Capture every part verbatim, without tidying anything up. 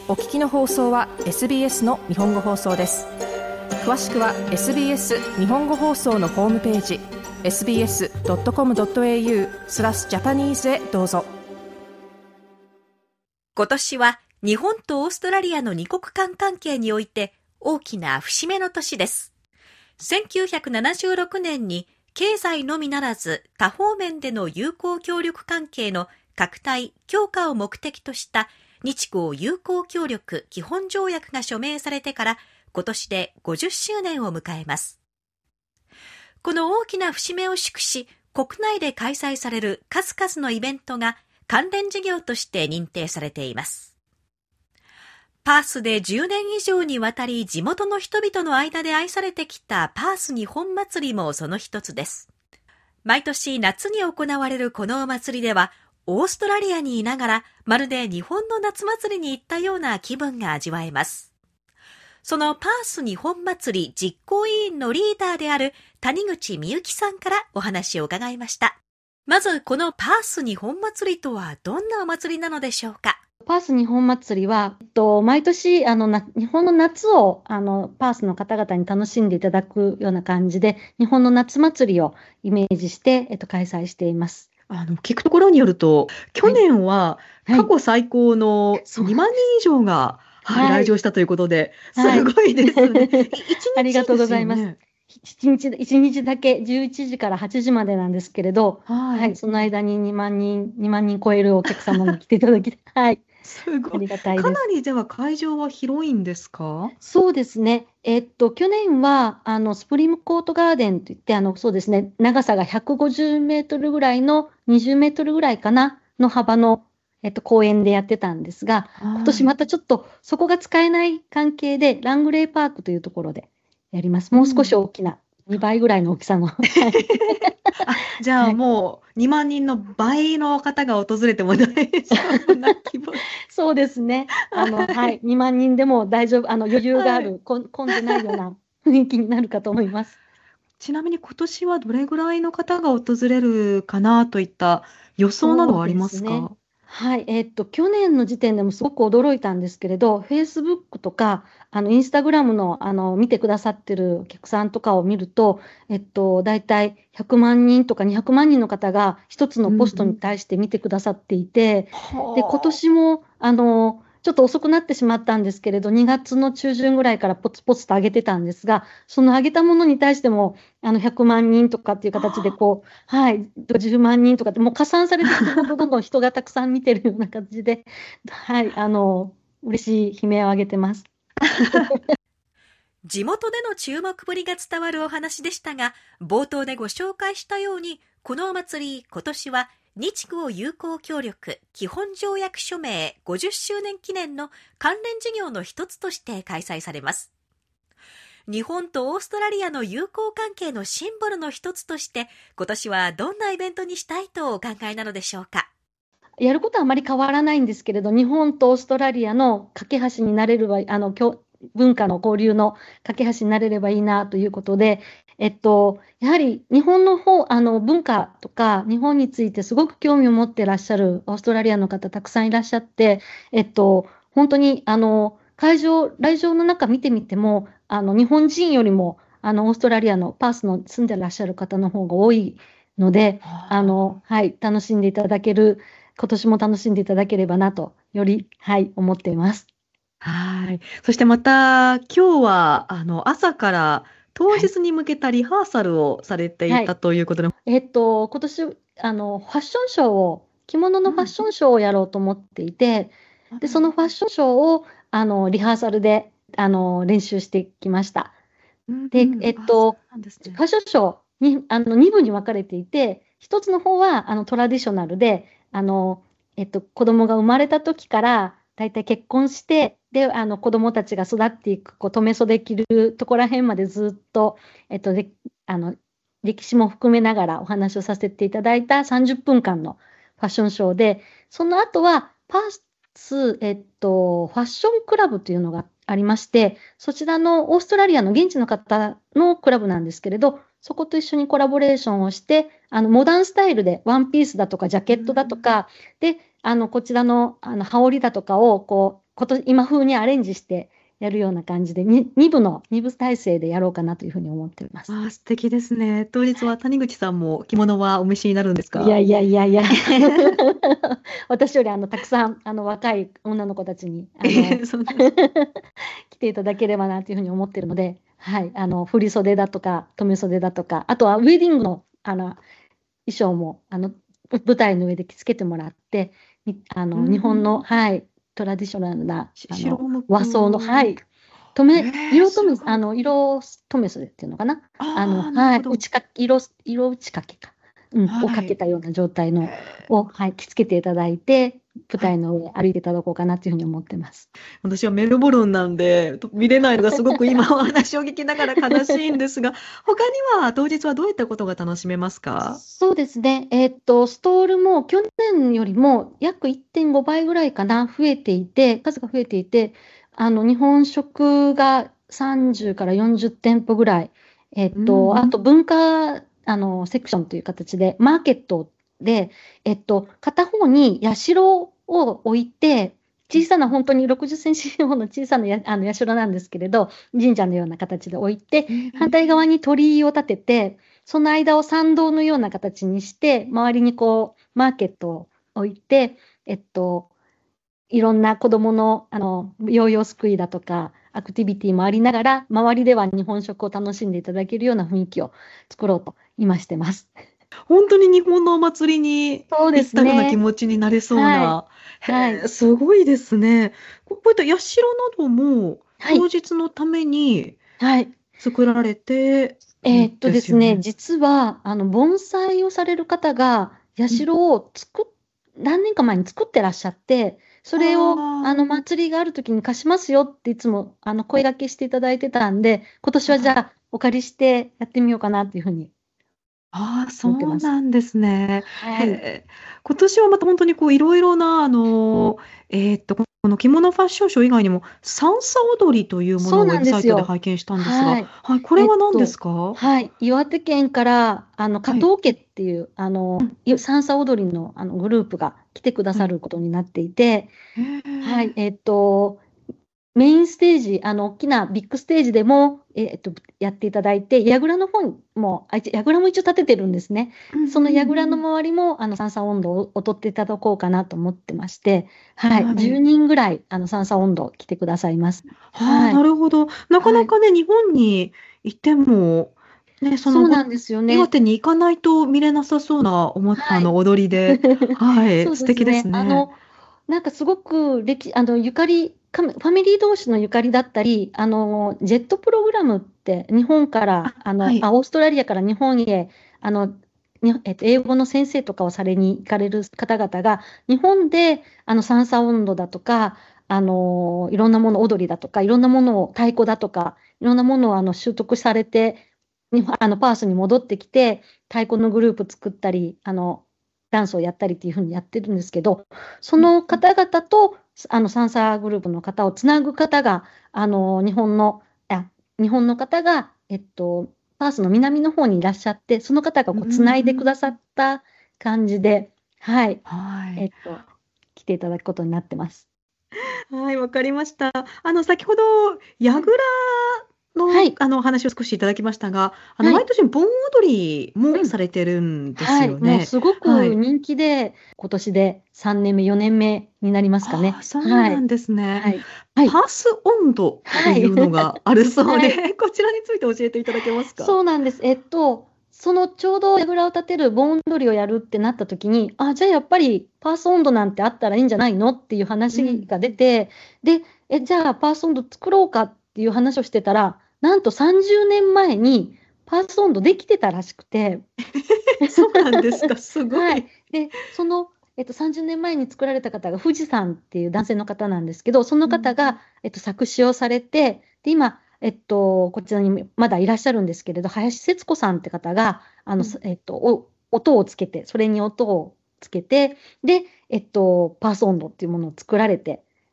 お聞きの放送は エスビーエス の日本語放送です。詳しくは エスビーエス 日本語放送のホームページ エスビーエスドットコムドットエーユー スラスジャパニーズへどうぞ。 今年は日本とオーストラリアの二国間関係において大きな節目の年です。せんきゅうひゃくななじゅうろくねんに経済のみならず多方面での友好協力関係の拡大・強化を目的とした日豪友好協力基本条約が署名されてから今年でごじゅっしゅうねんを迎えます。この大きな節目を祝し、国内で開催される数々のイベントが関連事業として認定されています。パースでじゅうねん以上にわたり地元の人々の間で愛されてきたパース日本祭りもその一つです。毎年夏に行われるこのお祭りでは、オーストラリアにいながらまるで日本の夏祭りに行ったような気分が味わえます。そのパース日本祭り実行委員のリーダーである谷口美幸さんからお話を伺いました。まずこのパース日本祭りとはどんなお祭りなのでしょうか。 パース日本祭りは、えっと、毎年あのな日本の夏をあのパースの方々に楽しんでいただくような感じで、日本の夏祭りをイメージして、えっと、開催しています。 あの聞くところによると、去年は過去最高のにまんにん以上が、はいはい、来場したということで、はい、すごいですね。はい、 ありがとうございます。一日、一日だけじゅういちじからはちじまでなんですけれど、はい、はい、その間ににまんにん、にまんにん超えるお客様に来ていただき、はい。 すごい。 ありがたいです。 かなりでは会場は広いんですか？ そうですね。えっと、去年は、あの、スプリムコートガーデンといって、あの、そうですね、長さがひゃくごじゅうメートルぐらいのにじゅうメートルぐらいかな、の幅の、えっと、公園でやってたんですが、今年またちょっとそこが使えない関係で、ラングレーパークというところでやります。もう少し大きな、うん、にばいぐらいの大きさの。あ、 じゃあもうにまんにんの倍の方が訪れても大丈夫な規模。 そうですね。あの、はい、にまんにんでも大丈夫、あの余裕がある、はい、こ混んでないような雰囲気になるかと思います。 ちなみに今年はどれぐらいの方が訪れるかなといった予想などはありますか？ はい、えーっと、去年の時点でもすごく驚いたんですけれど、Facebook とか、あの、Instagram の、あの、見てくださってるお客さんとかを見ると、えっと、だいたいひゃくまんにんとかにひゃくまんにんの方が一つのポストに対して見てくださっていて、うん、で、今年も、あの、ちょっと遅くなってしまったんですけれど、にがつの中旬ぐらいからポツポツと上げてたんですが、その上げたものに対しても、あの、ひゃくまんにんとかっていう形で、こう、はい、じゅうまんにんとかって、もう加算されていくほどどんどん人がたくさん見てるような感じで、はい、あの、嬉しい悲鳴を上げてます。 地元での注目ぶりが伝わるお話でしたが、冒頭でご紹介したように、このお祭り、今年は、日豪友好協力基本条約署名ごじゅっしゅうねん記念の関連事業の一つとして開催されます。日本とオーストラリアの友好関係のシンボルの一つとして、今年はどんなイベントにしたいとお考えなのでしょうか。 やることはあまり変わらないんですけれど、日本とオーストラリアの架け橋になれれば、あの、文化の交流の架け橋になれればいいなということで、えっと、やはり日本の方、あの文化とか日本についてすごく興味を持っていらっしゃるオーストラリアの方たくさんいらっしゃって、えっと、本当にあの会場、来場の中見てみても、あの日本人よりもあのオーストラリアのパースの住んでいらっしゃる方の方が多いので、あの、はい、楽しんでいただける、今年も楽しんでいただければなと、より、はい、思っています。 はい。そしてまた、今日は、あの、朝から当日に向けたリハーサルをされていた、はい、ということで。 えっと、今年、あの、ファッションショーを、着物のファッションショーをやろうと思っていて、うん、で、そのファッションショーを、あの、リハーサルで、あの、練習してきました。うん、で、えっと、ね、ファッションショーに、あの、に部に分かれていて、一つの方は、あの、トラディショナルで、あの、えっと、子供が生まれた時から、だいたい結婚して、で、あの、子供たちが育っていく、こう、留め袖着るところら辺までずっと、えっと、で、あの、歴史も含めながらお話をさせていただいたさんじゅっぷんかんのファッションショーで、その後は、パース、えっと、ファッションクラブというのがありまして、そちらのオーストラリアの現地の方のクラブなんですけれど、そこと一緒にコラボレーションをして、あの、モダンスタイルでワンピースだとかジャケットだとか、で、 あの、こちらの、あの、羽織だとかを、こう、こと、今風にアレンジしてやるような感じで、に、二部の、二部体制でやろうかなというふうに思っています。 ああ、素敵ですね。当日は谷口さんも着物はお召しになるんですか？ いやいやいやいや。私より、あの、たくさん、あの、若い女の子たちに、あの、 そんな来ていただければなというふうに思っているので、はい、あの、振り袖だとか、留め袖だとか、あとはウェディングの、あの、衣装も、あの、舞台の上で着付けてもらって、にあうの、日本の、 ん、 はい、トラディショナルな、 しあの、 白む和装の、はく。 い、留め、 ええ、 色留め、 すごい。 あの、色留め袖っていうのかな。あの、 ああ、なるはい、 ほど。 打ちか、色、色打ち掛けか、うん、をかけはい。 たような状態の、 へを、はい、着付けていただいて、舞はい。 台の上歩いていただこうかなというふうに思ってます。 私はメルボルンなんで、と見れないのがすごく今お話を聞きながら悲しいんですが、他には当日はどういったことが楽しめますか？ そうですね。えーっと、ストールも去年よりも約いってんごばいぐらいかな、増えていて、数が増えていて、あの、日本食がさんじゅうからよんじゅってんぽぐらい、えーっうと、あん。 と文化、あの、セクションという形で、マーケットで、えっと、片方に社を置いて、小さな、本当にろくじゅっセンチ四方の小さなや、あの、社なんですけれど、神社のような形で置いて、 え反対側に鳥居を立てて、その間を参道のような形にして、周りにこう、マーケットを置いて、えっと、いろんな子供の、あの、ヨーヨーすくいだとか、アクティビティもありながら、周りでは日本食を楽しんでいただけるような雰囲気を作ろうと今してます。 本当に日本のお祭りにそうで行ったような気すね。 持ちになれそうはい。 な。 はい。 へえ、すごいですね。ここういった社なども当はい。 日のためにはい。 作られてるんえーっとですね、 ですよね。 実は、あの、盆栽をされる方が、 うん。 社を作っ、何年か前に作ってらっしゃって、それを、ああの、祭りがあるときに貸しますよっていつも、あの、声掛けしていただいてたんで、今年あ、はい。 はじゃあ、お借りしてやってみようかなっていうふうにああ、そう思ってます。 なんですね。へはい。 え。今年はまた本当にこういろいろな、あの、えっと、この着物ファッションショー以外にも、さんさ踊りというものをウェそうなんブサイトでですよ。 拝見したんですが、 はい。 はい、これえっは何ですと、 か？ はい。岩手県から、あの、加はい。 藤家っていう、あの、い三叉踊りの、あの、グループが来てくだはい。 さることになっていて、 へはい。 え。 えっと、メインステージ、あの、大きなビッグステージでも、えっと、やっていただいて、櫓の方にも、あ、櫓も一応立ててるんですね。 うんうそのん。 櫓の周りも、あの、三叉音頭を踊っていただこうかなと思ってまして、はい。10 はい。 人ぐらい、あの、三叉音頭来てくださいます。 はあ、 はい。 なるほど。なかはい。 なかね、日本にいても、ね、そのごそうなんですよね。 岩手に行かないと見れなさそうな、おもあの、 はい。 踊りで、はい、 そう素敵ですですね。あね。 の、なんかすごく歴、あの、ゆかり、かファミリー同士のゆかりだったり、あの、ジェットプログラムって日本かあ、 ら、あの、 はい。 あ、オーストラリアから日本へ、あの、にえっと、英語の先生とかをされに行かれる方々が、日本で、あの、三叉音頭だとか、あの、いろんなもの、踊りだとか、いろんなものを、太鼓だとか、いろんなものを、あの、習得されて、にあの、パースに戻ってきて、太鼓のグループ作ったり、あの、ダンスをやったりっていうふうにやってるんですけど、そうんのうん。 方々と、あの、サンサーグループの方をつなぐ方が、あの、日本の、あ、日本の方が、えっと、パースの南の方にいらっしゃって、その方がうこう、つないでくだん。 さった感じで、はい、 はい。 えっと、来ていただくことになってます。 はい、わかりました。あの、先ほど、 はい。 櫓の、 はい。 あの、お話を少しいただきましたが、あの、 はい。 毎年盆踊りもうん。 されてるんですはい。もうよね。 すごはい。 く人気で、今年でさんねんめ、よねんめになりますかね。 ああ、そうはい。 なんですね。 はい。はい。 パース温度とはい。 いうのがあるそうで、 はい。 こちらについて教えていただけますか？ そうなんです。えっと、そのちょうど櫓を立てる盆踊りをやるってなった時に、あ、じゃあやっぱりパース温度なんてあったらいいんじゃないのっていううん。 話が出て、で、え、じゃあパース温度作ろうかっていう話をしてたら、なんとさんじゅうねんまえにパース温度できてたらしくて、 そうなんですか、すごはい。 い。 で、その、えっと、さんじゅうねんまえに作られた方が富士山っていう男性の方なんですけど、そのうん。 方が、えっと、作詞をされて、で、今、えっと、こちらにまだいらっしゃるんですけれど、林節子さんって方が、あの、 うん。 えっと、お音をつけて、それに音をつけて、で、えっと、パース温度っていうものを作られて、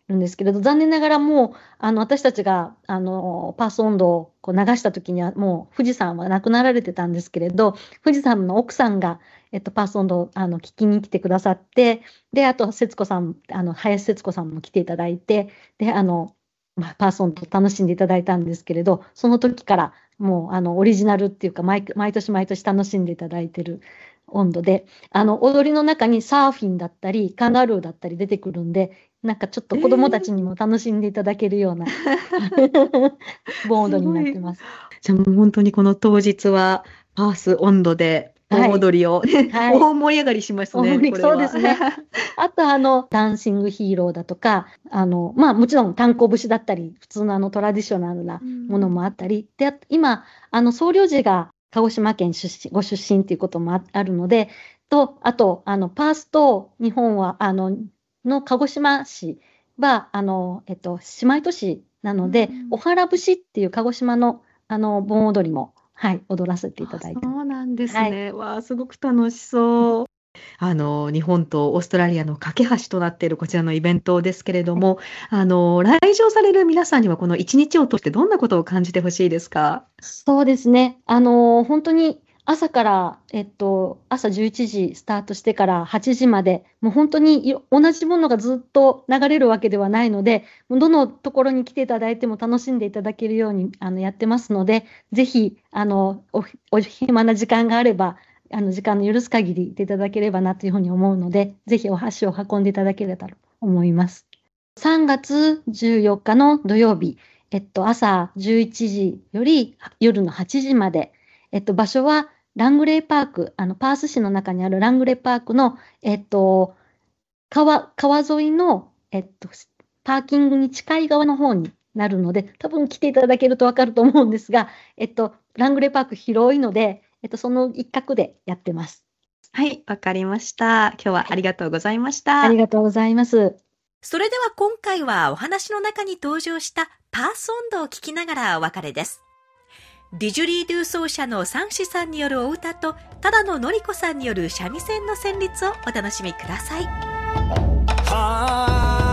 るんですけれど、残念ながらもう、あの、私たちが、あの、パース温度をこう流した時には、もう富士山は亡くなられてたんですけれど、富士山の奥さんが、えっと、パース温度をあの聞きに来てくださって、で、あと、節子さん、あの、林節子さんも来ていただいて、で、あの、まあ、パース温度楽しんでいただいたんですけれど、その時からもう、あの、オリジナルっていうか、毎、毎年毎年楽しんでいただいてる温度で、あの、踊りの中にサーフィンだったり、カンガルーだったり出てくるんで、なんかちょっと子供たちにも楽しんでいただけるような、えー、盆踊りになってます。 じゃあもう本当にこの当日はパース温度で盆踊りを、はいはい、大盛り上がりしますね。これはそうですね。あとあのダンシングヒーローだとか、あのまあもちろん炭鉱節だったり、普通のあのトラディショナルなものもあったり、で今あの総領事が鹿児島県出身ご出身ということも あ, あるので、とあとあのパースと日本はあのの鹿児島市はあの、えっと、姉妹都市なので、うん、おはら節っていう鹿児島のあの盆踊りも、はい、踊らせていただいて。 そうなんですね。はい、わあ、すごく楽しそう。あの日本とオーストラリアの架け橋となっているこちらのイベントですけれども、あの来場される皆さんにはこの一日を通してどんなことを感じてほしいですか？ そうですね。あの本当に朝から、えっと、朝じゅういちじスタートしてからはちじまで、もう本当に同じものがずっと流れるわけではないので、どのところに来ていただいても楽しんでいただけるようにあのやってますので、ぜひあの お, お暇な時間があれば、あの時間の許す限りいていただければなというふうに思うので、ぜひお箸を運んでいただければと思います。さんがつじゅうよっかの土曜日、えっと、朝じゅういちじより夜のはちじまで、えっと、場所はラングレーパーク、あのパース市の中にあるラングレーパークの、えっと、川、川沿いの、えっと、パーキングに近い側の方になるので、多分来ていただけると分かると思うんですが、えっと、ラングレーパーク広いので、えっと、その一角でやってます。 はい、わかりました。今日はありがとうございました。 ありがとうございます。 それでは今回はお話の中に登場したパース温度を聞きながらお別れです。ディジュリードゥ奏者のサンシさんによるお歌と、ただののりこさんによる三味線の旋律をお楽しみください。 は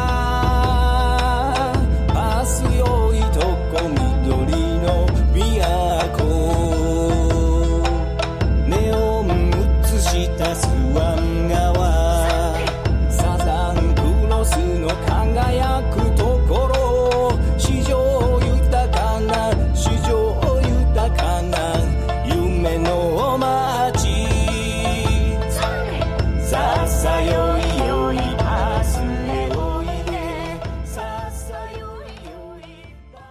ー、パースよいとこ緑の都、ネオン映したスワン川、サザンクロスの輝くところ、史上豊かな史上豊かな夢の街、ささよいよいパースへおいで、ささよいよいパ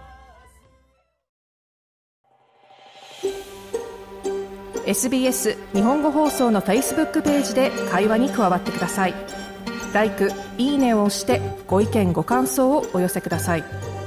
ース。 エスビーエス 日本語放送の Facebook ページで会話に加わってください。ライク、いいねを押してご意見ご感想をお寄せください。